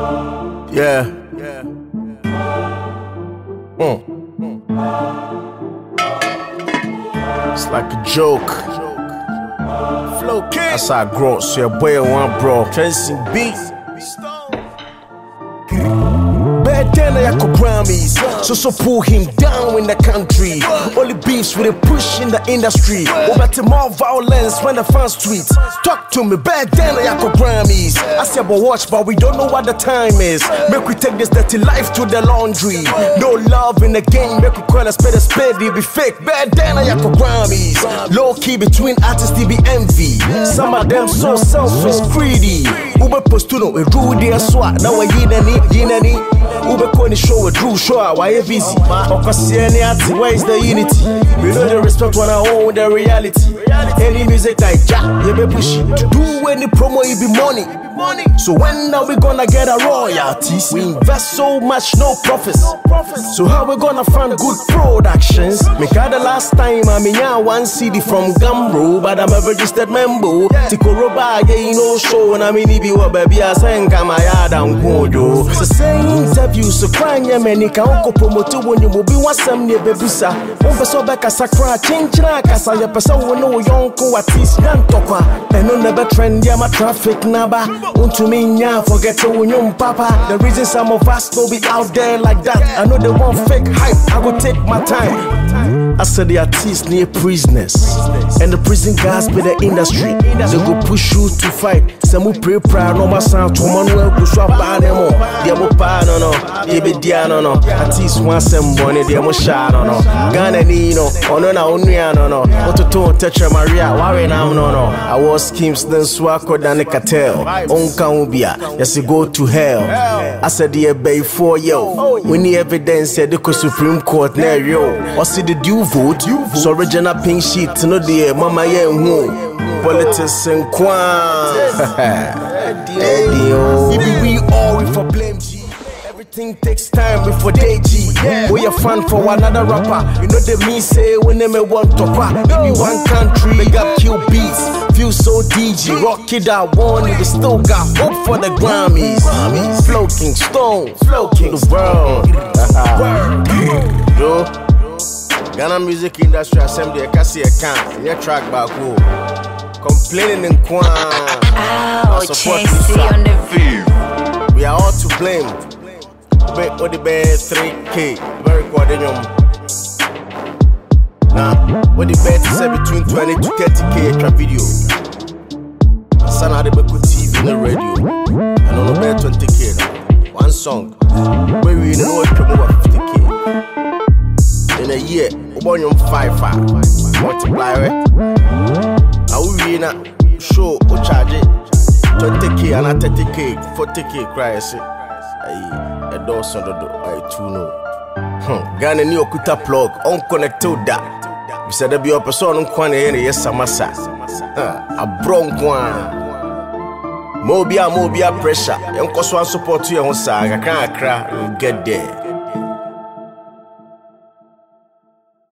Yeah. It's like a joke. Flow King. That's how I grow. So your boy one bro. Tracing beats. Bad then I could Grammys. So pull him down in the country. Only beefs with a push in the industry. Over more violence when the fans tweet. Talk to me, bad then I could Grammys. I say but watch, but we don't know what the time is. Make we take this dirty life to the laundry. No love in the game, make we call a spade, it be fake. Bad then I could Grammys. Low key between artists, they be envy. Some of them so selfish, greedy. Ube postuno, we rule their swat. Now I yinani. Ube koni show, we drew show, why you busy? Where is the unity? We know the respect when I own the reality. Any music like Jack, you be pushing. To do any promo, it be money. So when are we gonna get a royalties? We invest so much, no profits. So how we gonna find good productions? Make the last time I mean one CD from Gambro, but I'm a registered member. Tikoroba, yeah, you know show, and I mean if you were baby, I sang Kamaya down Kodo. So say interview, so crying ya many can promote when you will be one some near Bebusa. Over so back as a cry, change like as I person will know young co at least Nantokwa. And no never trend, yeah, my traffic naba. To me, yeah, forget to win papa. The reason some of us will be out there like that. I know they want fake hype, I will take my time. I said the artists near prisoners, and the prison guys be the industry. They go push you to fight. Some will pray proud, no more sound to Manuel go swap by them all. They will buy no, they be diano no. Artists want some money, they will shine no. Ghana Nino, oh no, no. What to tell Tetra Maria, why now no. I was schemes, then swako than the cartel. Yes, you go to hell. I said, yeah, bay for yo. We need evidence at the Supreme Court, there yo. Or see the due vote, so original pink sheet, no dear, mama, yeah, politics and kwan. We all for blame, G. Everything takes time before they G. We a fan for another rapper. You know the me say when they may want to pop. Maybe one country, big up kill beats. Feel so DG, rock it out, one we still got hope for the Grammys. Flow King Stone, Flow King the world. Yo, Ghana music industry assembly, I can see a can. Your track back home. Complaining in Kwan. On the field. We are all to blame. Bet what the bad 3K. Very quadrillion. Nah, what the bet is between 20 to 30K extra video. Son of the Beku TV in the radio. And on the bet 20K now. One song. Where we know it come over 50K. In a year, we born on 5 multiply it. I will be in a show or charge it 20K and 30K, 40K cry. I say, I don't sound I too know. Ghana new Okuta plug, unconnected that. We said there be a person on Kwane here, yes, Samasa. A bronc one. Mobia pressure. Young Koswan support you on Saga, can't cry, get there.